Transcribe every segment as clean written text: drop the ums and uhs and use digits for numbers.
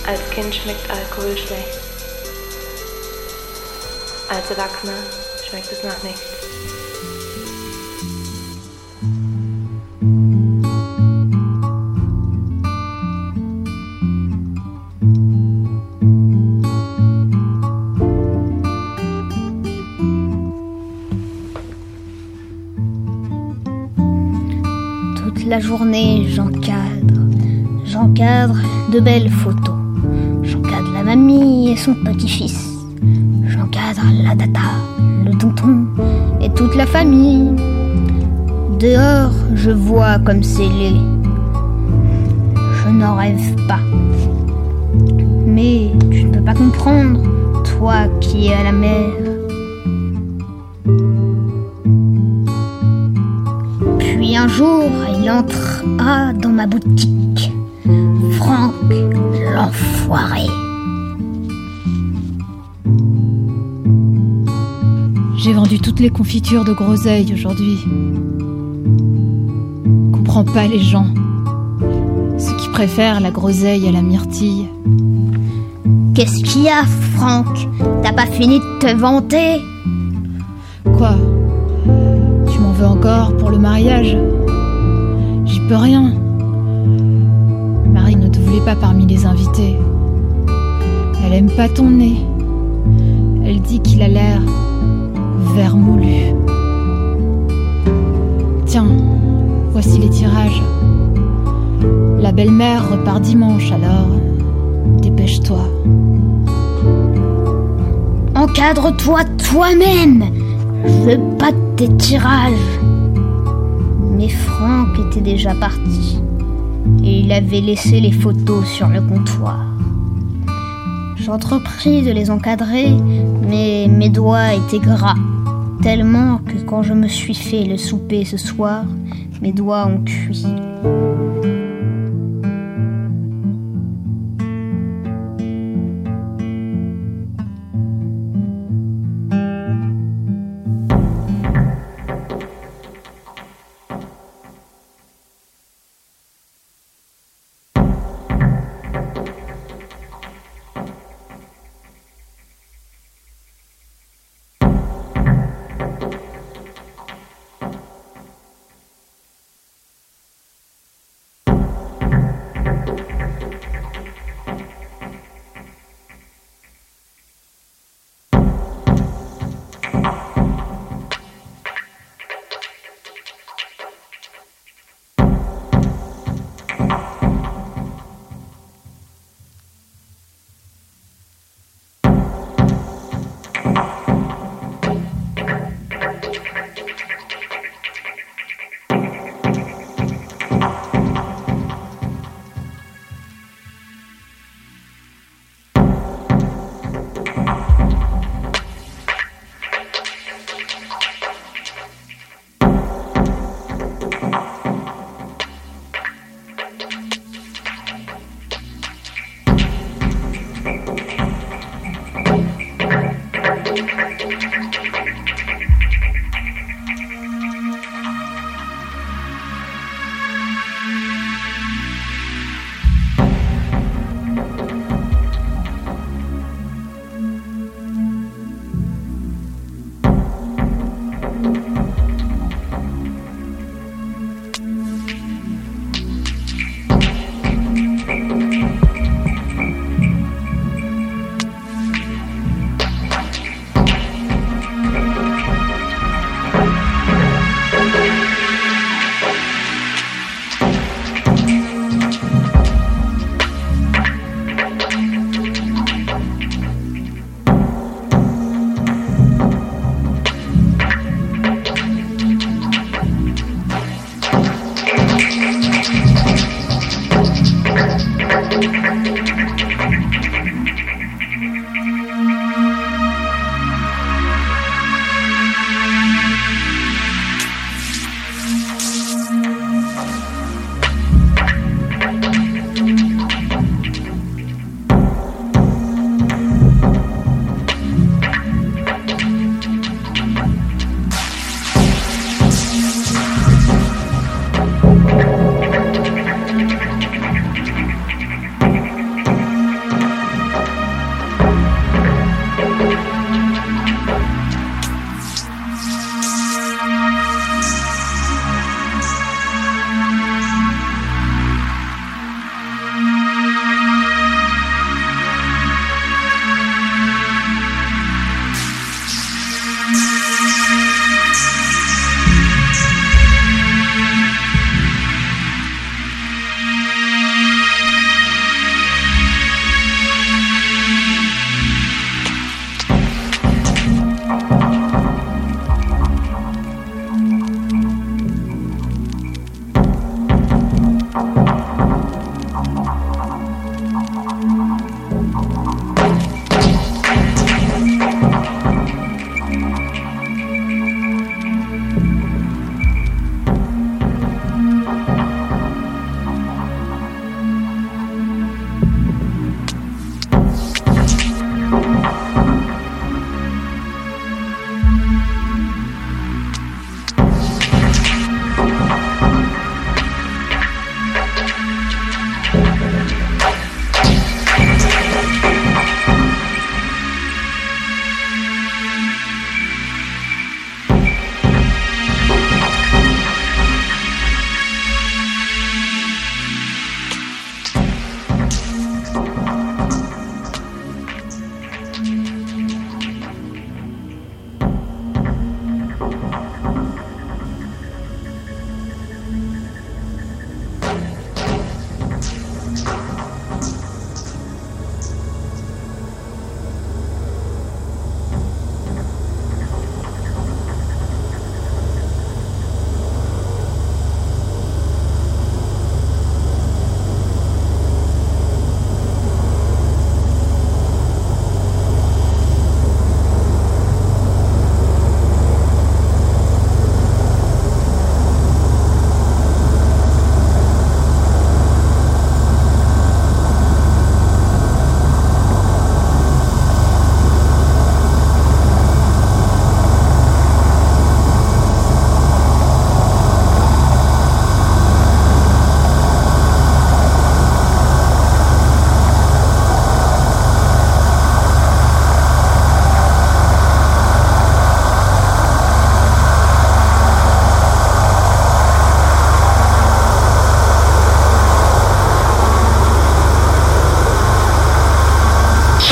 Als Kind schmeckt Alkohol schlecht. Als Erwachsener schmeckt es nach nichts. Toute la journée, j'encadre de belles photos. J'encadre la mamie et son petit-fils. J'encadre la tata, le tonton et toute la famille. Dehors, je vois comme c'est laid. Je n'en rêve pas. Mais tu ne peux pas comprendre, toi qui es à la mer. Puis un jour, il entra dans ma boutique. Franck, l'enfoiré. J'ai vendu toutes les confitures de groseille aujourd'hui. Comprends pas les gens. Ceux qui préfèrent la groseille à la myrtille. Qu'est-ce qu'il y a, Franck? T'as pas fini de te vanter? Quoi? Tu m'en veux encore pour le mariage? J'y peux rien. Marie ne te voulait pas parmi les invités. Elle aime pas ton nez. Elle dit qu'il a l'air vermoulu. Tiens, voici les tirages. La belle-mère repart dimanche, alors dépêche-toi. Encadre-toi toi-même. Je veux pas de tes tirages. Mais Franck était déjà parti et il avait laissé les photos sur le comptoir. J'entrepris de les encadrer, mais mes doigts étaient gras, tellement que quand je me suis fait le souper ce soir, mes doigts ont cuit.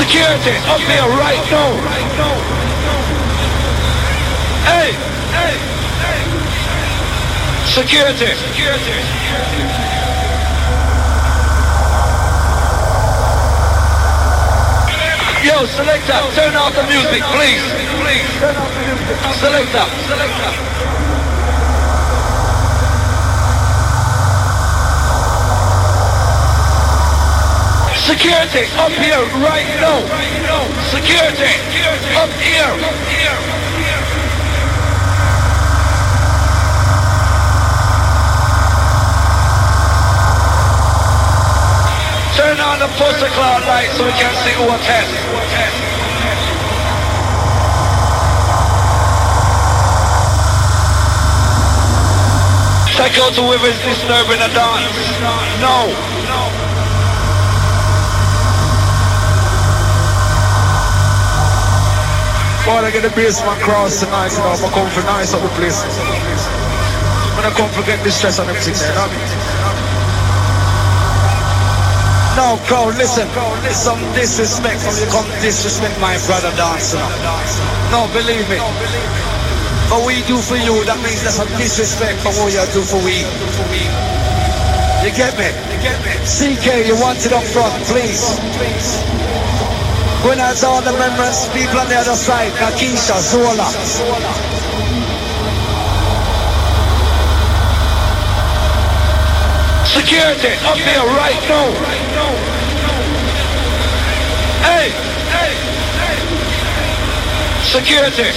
Security, up here right now. Hey, hey, hey. Security. Yo, selector, turn off the music, please. Turn off the music. Selector. Security, up here right now. Security, up here. Turn on the poster cloud light so we can see who attends. Check out whoever's disturbing the dance. No. Well, I get the basement cross tonight, you know, I'm come for nice up the place. I'm gonna come forget the stress and everything there, you know? No, crowd, listen. Some disrespect from you come disrespect my brother dancing. No, believe me. What we do for you, that means there's some disrespect for what you do for we. You get me? CK, you want it up front, please. When I saw the members, people on the other side, Nakisha, Zola. Security, up here right now. Hey. Security.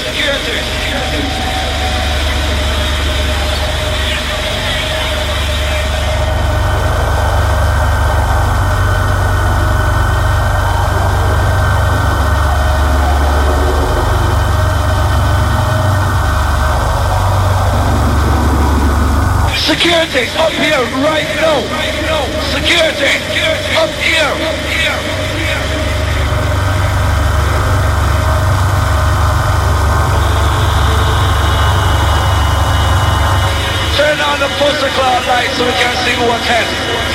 Security, up here right now. Security, up here. Turn on the poster cloud light so we can see who attends.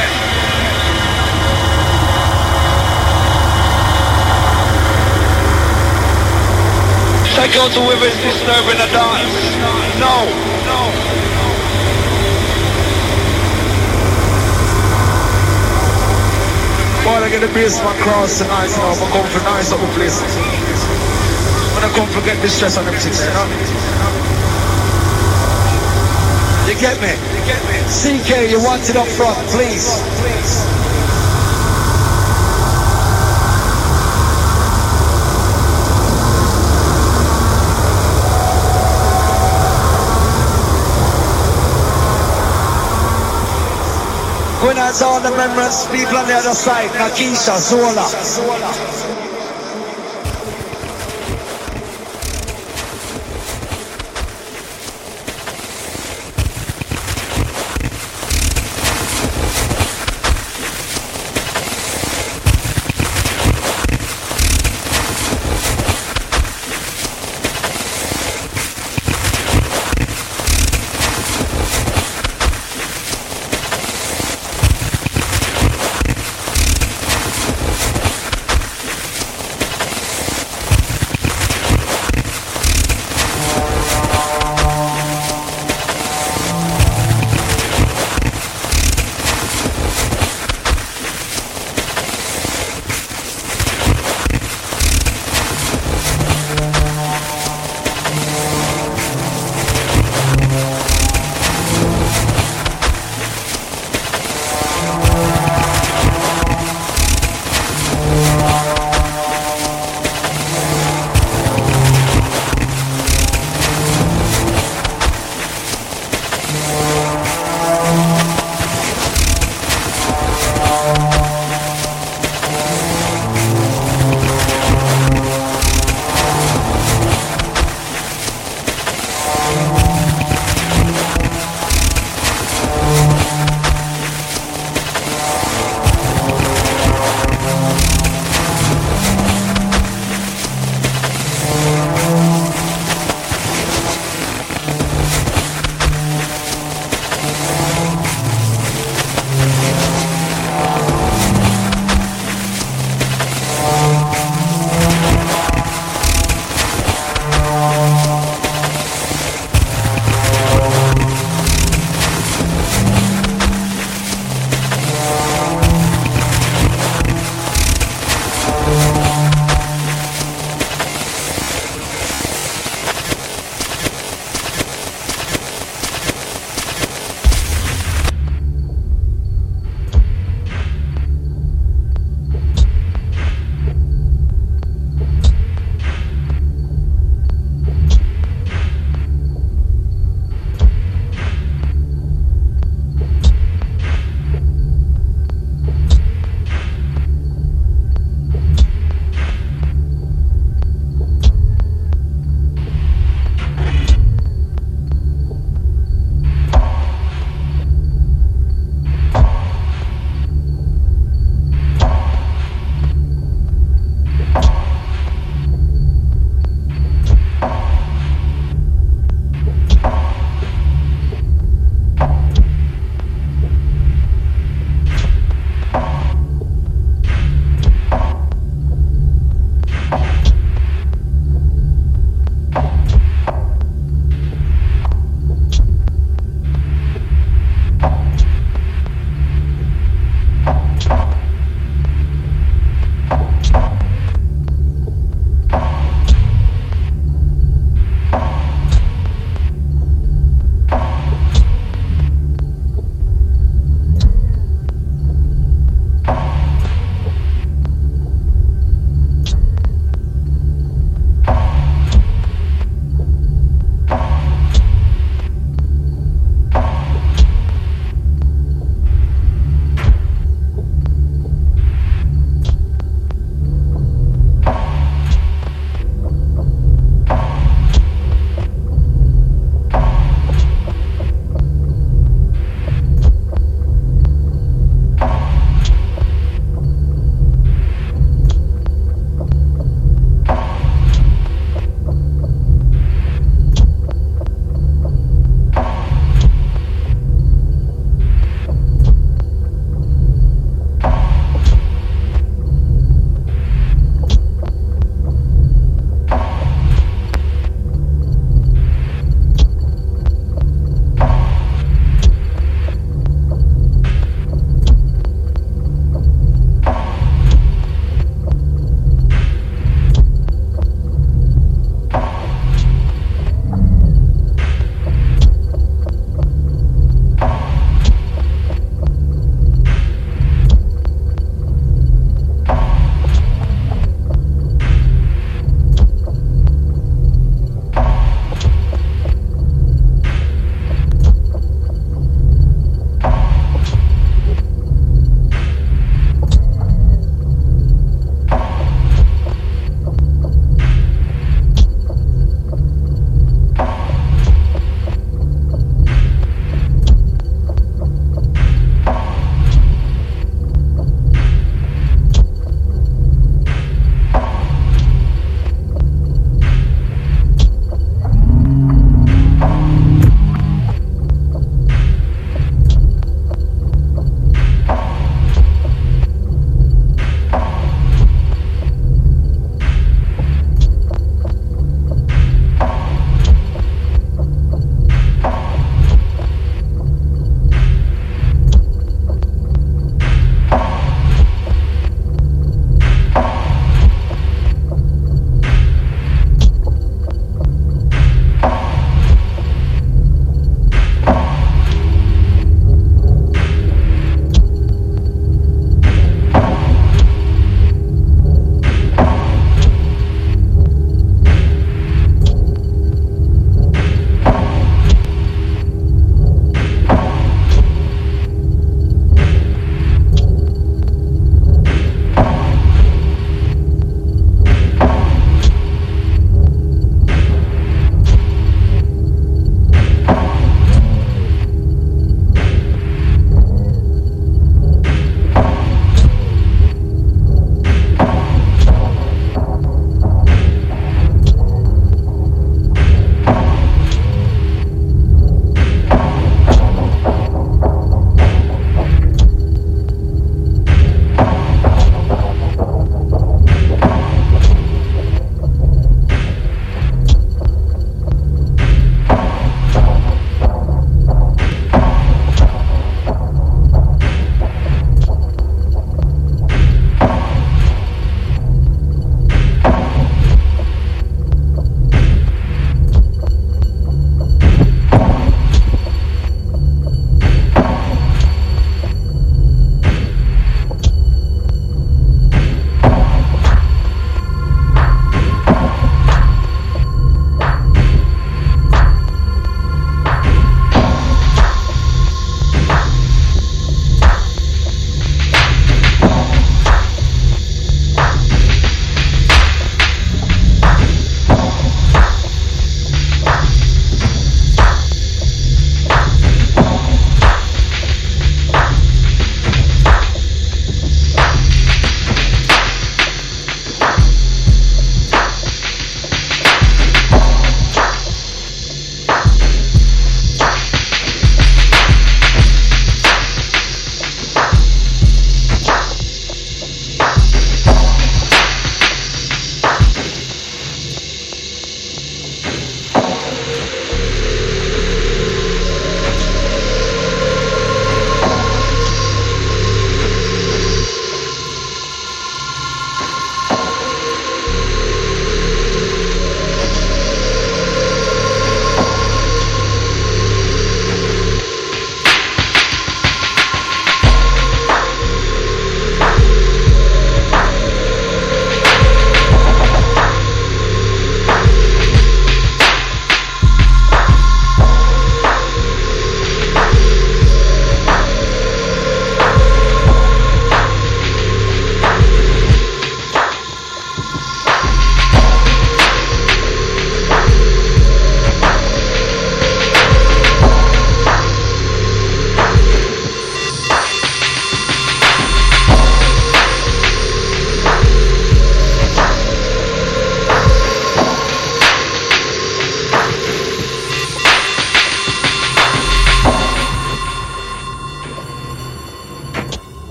Check out whoever's disturbing the dance. No. Well, I get the basement cross tonight, you know, I'm come for nice up the place. I'm gonna come forget the stress and everything there, you know? You get me? CK, you want it up front, please. When I saw the members, people on the other side, Nakisha, Zola.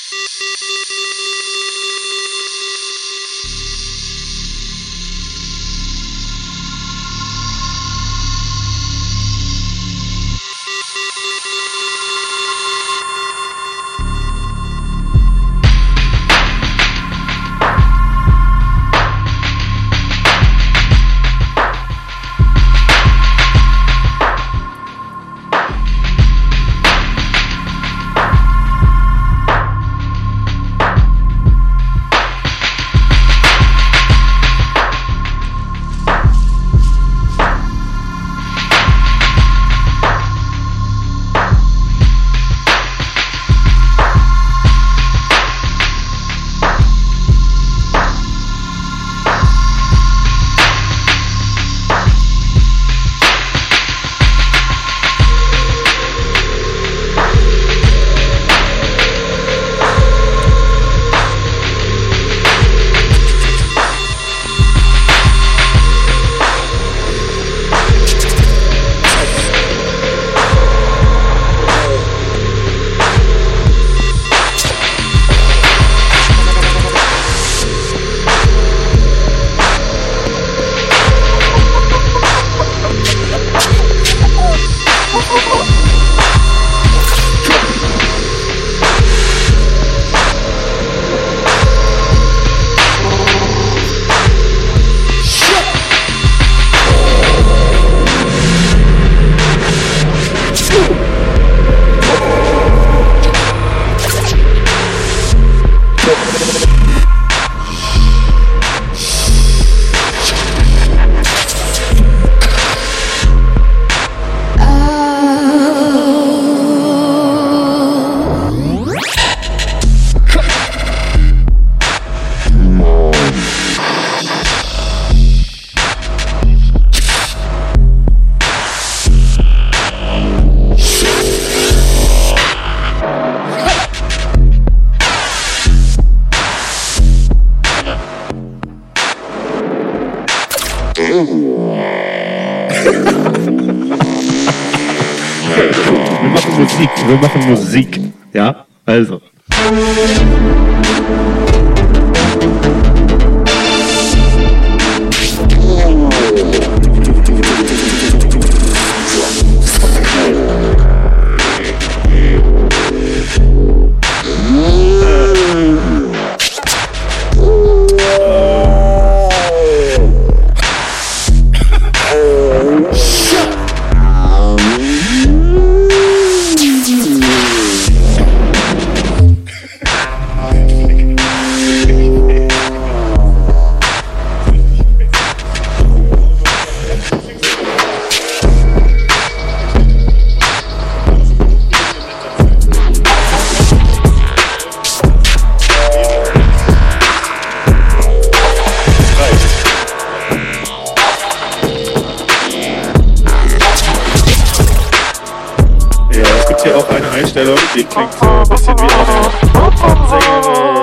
Wir machen Musik. Ja, also. Die klingt so ein bisschen wie eine Opernsängerin.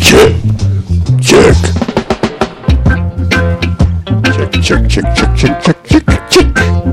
Check. Check. Check, check, check, check, check, check, check, check.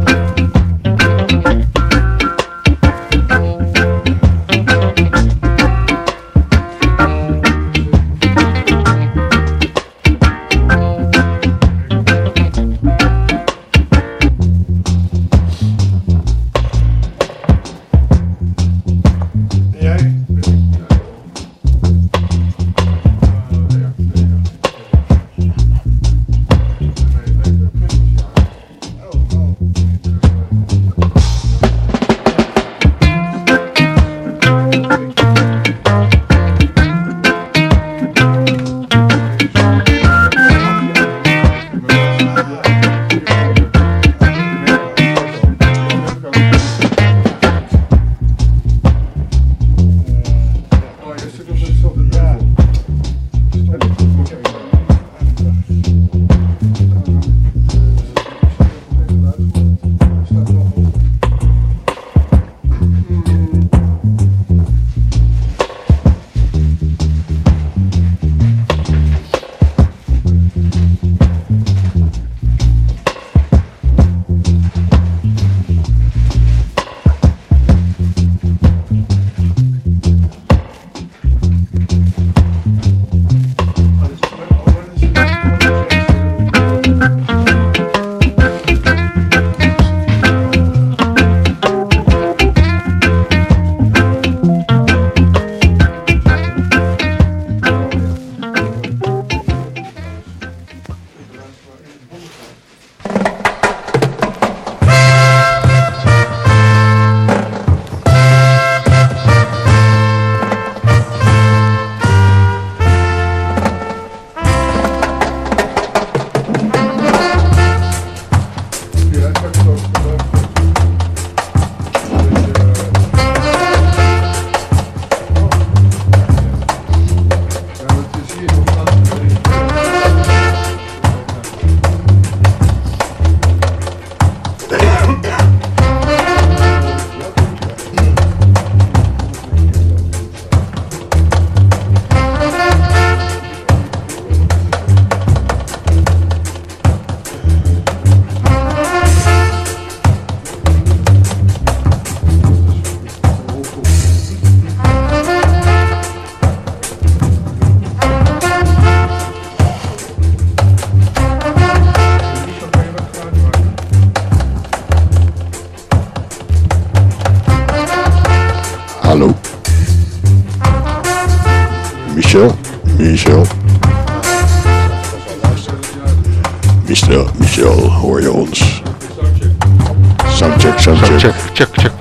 Hallo. Michel. Michel, hoor je ons? Soundcheck. Check.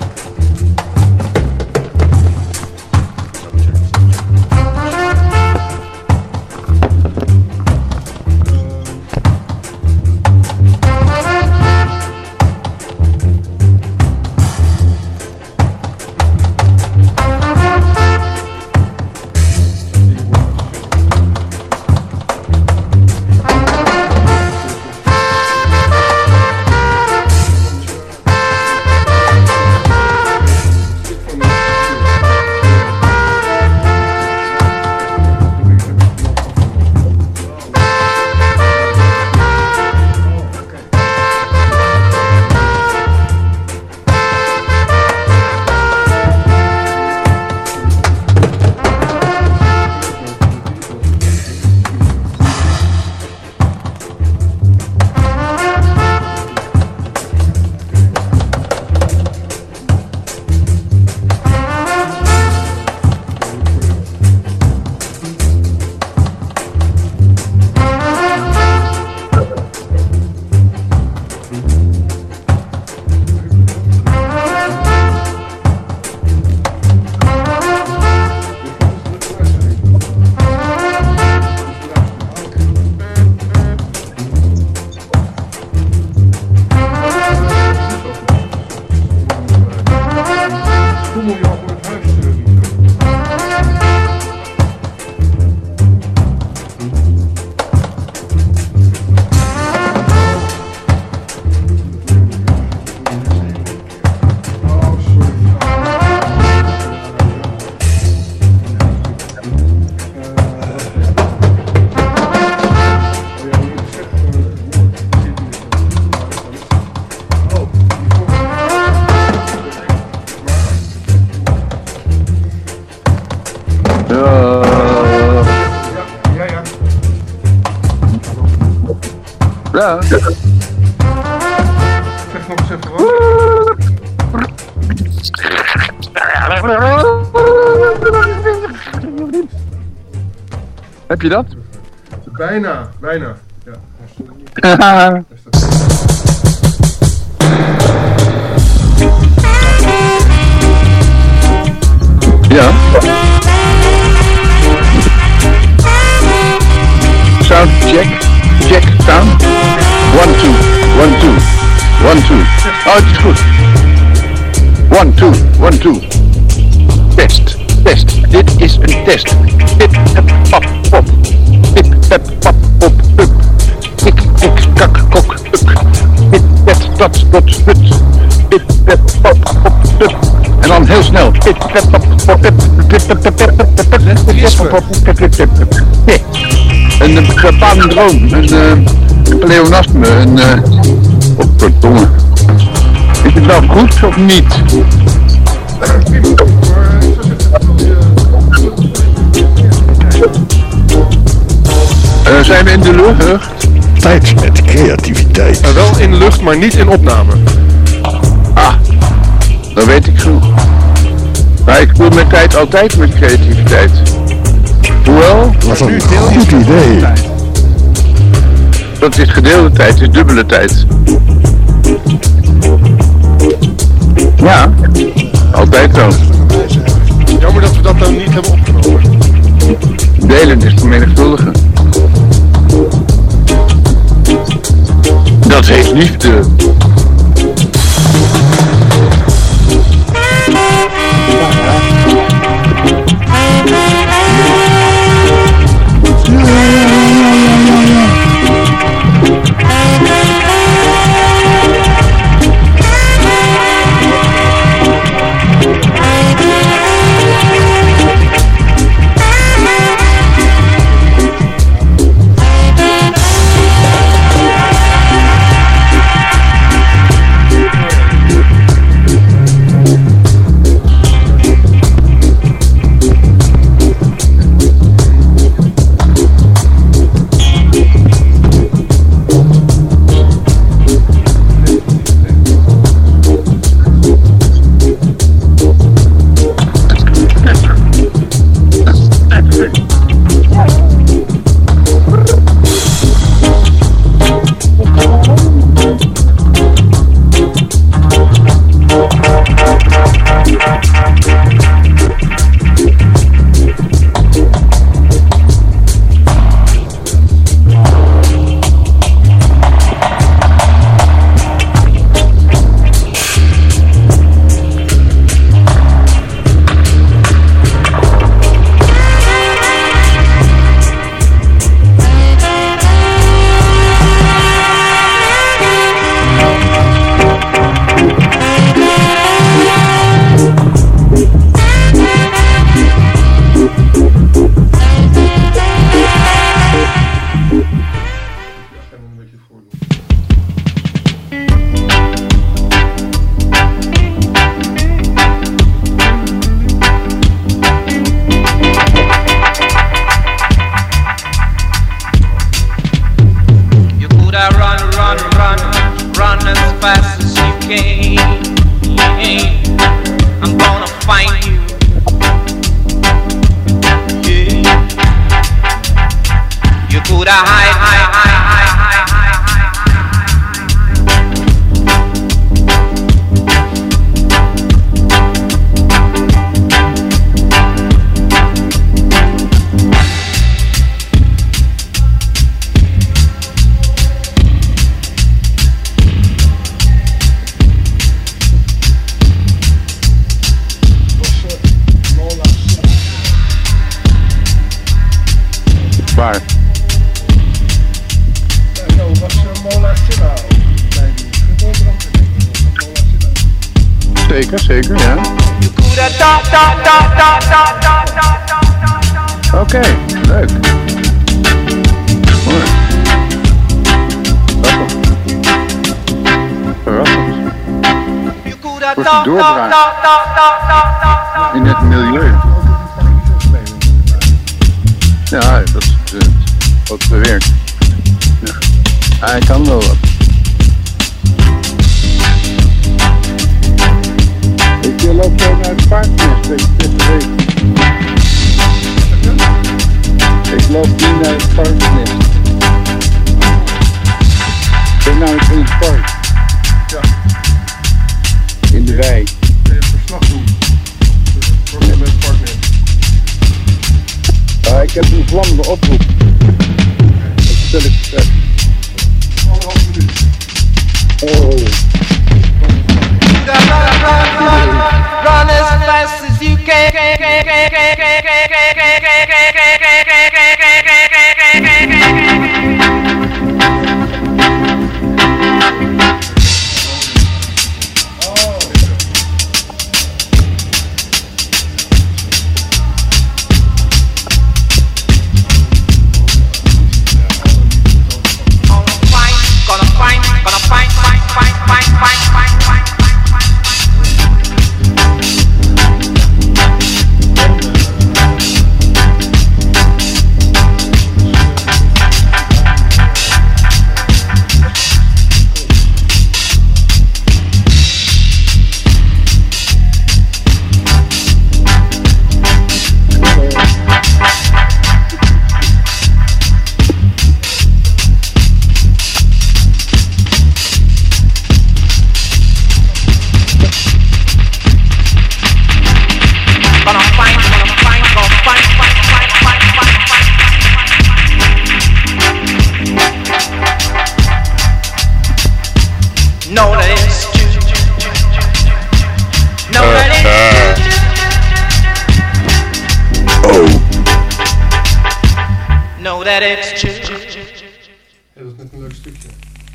Ja. Zeg nog eens even wat. Heb je dat? Bijna. Ja. Ja. Sound check. Check sound. 1, 2, 1, 2, 1, 2. Oh, het is goed. 1, 2, 1, 2. Test. Dit is een test. Pip, pep, pap, pop. Pip, pep, pap, pop, pup. Tik, tik, kak, kok, puk. Pip, pet, dat, hut. Pip, pep, pap, pop, pup. En dan heel snel. Pip, pep, pap, pop, pip. Pip, pep, pep, pep, pep, pep, pep, pep, pep. Nee. Een palindroom, een pleonasme, verdomme. Is het wel goed of niet? Zijn we in de lucht? Tijd met creativiteit. Wel in lucht, maar niet in opname. Ah, dat weet ik genoeg. Maar ik voel mijn tijd altijd met creativiteit. Hoewel... Wat een goed idee. Dat is gedeelde tijd, is dubbele tijd. Ja, altijd zo. Jammer dat we dat dan niet hebben opgenomen. Delen is vermenigvuldigen. Dat heet liefde. Zeker, ja. Oké, leuk. Mooi. Verrassend. Wordt het doorbraak in het milieu. Ja, dat is wat bewerkt. Ja. Hij kan wel wat. Ik loop zo naar het paardnest, ik loop nu naar het paardnest. Ik ben namelijk in het park. Ja. In de wei. Kun je verslag doen? Met het partner. Ik heb een vlammende oproep. Dat stel ik straks. 1,5 minuut. Oh. Run as fast as you can. No, that is true. No, that is Oh. No, that is true. Ja, dat is net een leuk stukje.